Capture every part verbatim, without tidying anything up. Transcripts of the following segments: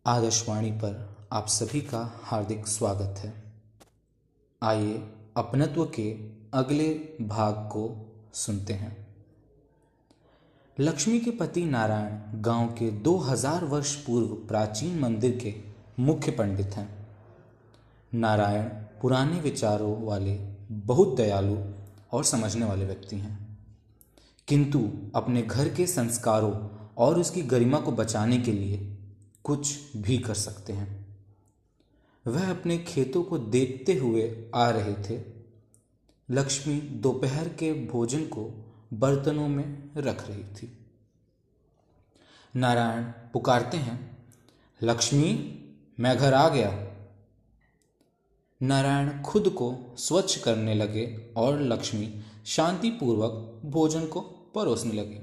आकाशवाणी पर आप सभी का हार्दिक स्वागत है। आइए अपनत्व के अगले भाग को सुनते हैं। लक्ष्मी के पति नारायण गांव के दो हजार वर्ष पूर्व प्राचीन मंदिर के मुख्य पंडित हैं। नारायण पुराने विचारों वाले, बहुत दयालु और समझने वाले व्यक्ति हैं, किंतु अपने घर के संस्कारों और उसकी गरिमा को बचाने के लिए कुछ भी कर सकते हैं। वह अपने खेतों को देखते हुए आ रहे थे। लक्ष्मी दोपहर के भोजन को बर्तनों में रख रही थी। नारायण पुकारते हैं, लक्ष्मी, मैं घर आ गया। नारायण खुद को स्वच्छ करने लगे और लक्ष्मी शांतिपूर्वक भोजन को परोसने लगी।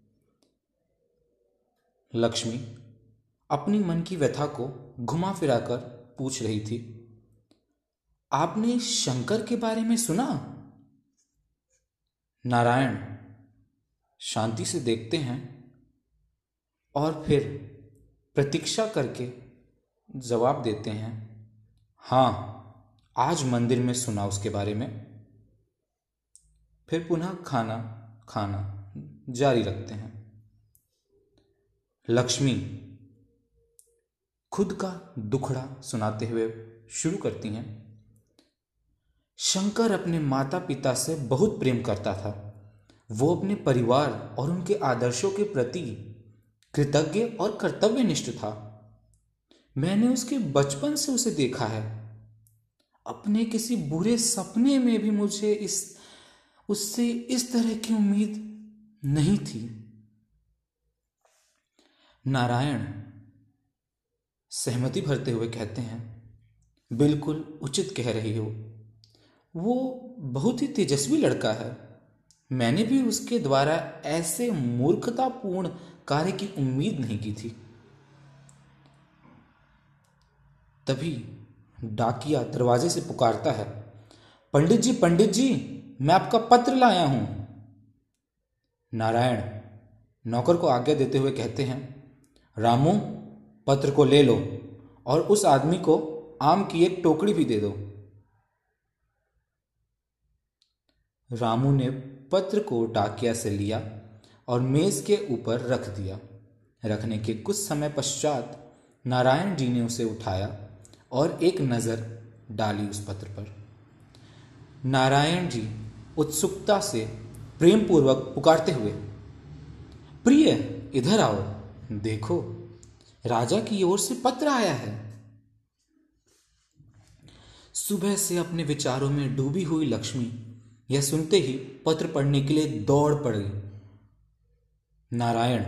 लक्ष्मी अपनी मन की व्यथा को घुमा फिराकर पूछ रही थी, आपने शंकर के बारे में सुना? नारायण शांति से देखते हैं और फिर प्रतीक्षा करके जवाब देते हैं, हाँ, आज मंदिर में सुना उसके बारे में। फिर पुनः खाना खाना जारी रखते हैं। लक्ष्मी खुद का दुखड़ा सुनाते हुए शुरू करती हैं, शंकर अपने माता पिता से बहुत प्रेम करता था। वो अपने परिवार और उनके आदर्शों के प्रति कृतज्ञ और कर्तव्यनिष्ठ था। मैंने उसके बचपन से उसे देखा है। अपने किसी बुरे सपने में भी मुझे इस उससे इस तरह की उम्मीद नहीं थी। नारायण सहमति भरते हुए कहते हैं, बिल्कुल उचित कह रही हो। वो बहुत ही तेजस्वी लड़का है। मैंने भी उसके द्वारा ऐसे मूर्खतापूर्ण कार्य की उम्मीद नहीं की थी। तभी डाकिया दरवाजे से पुकारता है, पंडित जी, पंडित जी, मैं आपका पत्र लाया हूं। नारायण नौकर को आज्ञा देते हुए कहते हैं, रामू, पत्र को ले लो और उस आदमी को आम की एक टोकरी भी दे दो। रामू ने पत्र को डाकिया से लिया और मेज के ऊपर रख दिया। रखने के कुछ समय पश्चात नारायण जी ने उसे उठाया और एक नजर डाली उस पत्र पर। नारायण जी उत्सुकता से प्रेम पूर्वक पुकारते हुए, प्रिय, इधर आओ, देखो, राजा की ओर से पत्र आया है। सुबह से अपने विचारों में डूबी हुई लक्ष्मी यह सुनते ही पत्र पढ़ने के लिए दौड़ पड़ी। नारायण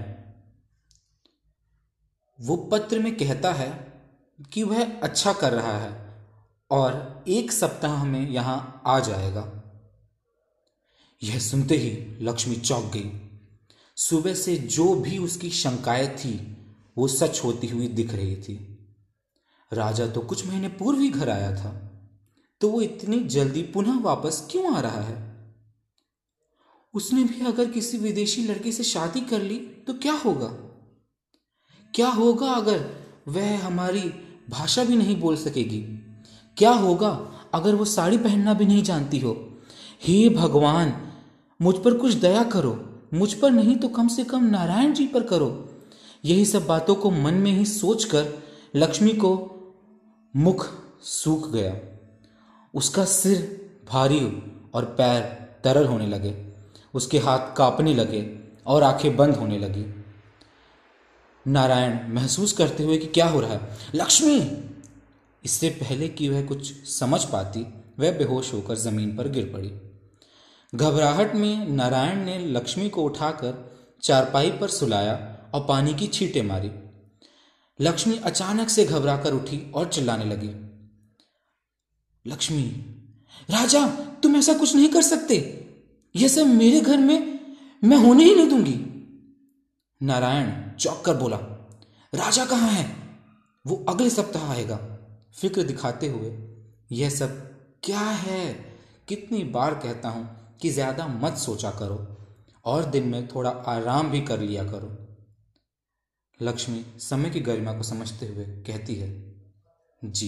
वो पत्र में कहता है कि वह अच्छा कर रहा है और एक सप्ताह में यहां आ जाएगा। यह सुनते ही लक्ष्मी चौंक गई। सुबह से जो भी उसकी शंकाएं थी वो सच होती हुई दिख रही थी। राजा तो कुछ महीने पूर्व ही घर आया था, तो वो इतनी जल्दी पुनः वापस क्यों आ रहा है? उसने भी अगर किसी विदेशी लड़के से शादी कर ली तो क्या होगा? क्या होगा अगर वह हमारी भाषा भी नहीं बोल सकेगी? क्या होगा अगर वो साड़ी पहनना भी नहीं जानती हो? हे भगवान, मुझ पर कुछ दया करो। मुझ पर नहीं तो कम से कम नारायण जी पर करो। यही सब बातों को मन में ही सोचकर लक्ष्मी को मुख सूख गया। उसका सिर भारी और पैर तरल होने लगे। उसके हाथ कांपने लगे और आंखें बंद होने लगी। नारायण महसूस करते हुए कि क्या हो रहा है, लक्ष्मी! इससे पहले कि वह कुछ समझ पाती, वह बेहोश होकर जमीन पर गिर पड़ी। घबराहट में नारायण ने लक्ष्मी को उठाकर चारपाई पर सुलाया और पानी की छींटे मारी। लक्ष्मी अचानक से घबराकर उठी और चिल्लाने लगी, लक्ष्मी, राजा, तुम ऐसा कुछ नहीं कर सकते। यह सब मेरे घर में मैं होने ही नहीं दूंगी। नारायण चौंक कर बोला, राजा कहाँ है? वो अगले सप्ताह आएगा। फिक्र दिखाते हुए, यह सब क्या है? कितनी बार कहता हूं कि ज्यादा मत सोचा करो और दिन में थोड़ा आराम भी कर लिया करो। लक्ष्मी समय की गरिमा को समझते हुए कहती है, जी।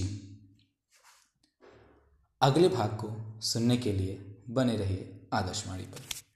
अगले भाग को सुनने के लिए बने रहिए आदर्शवाणी पर।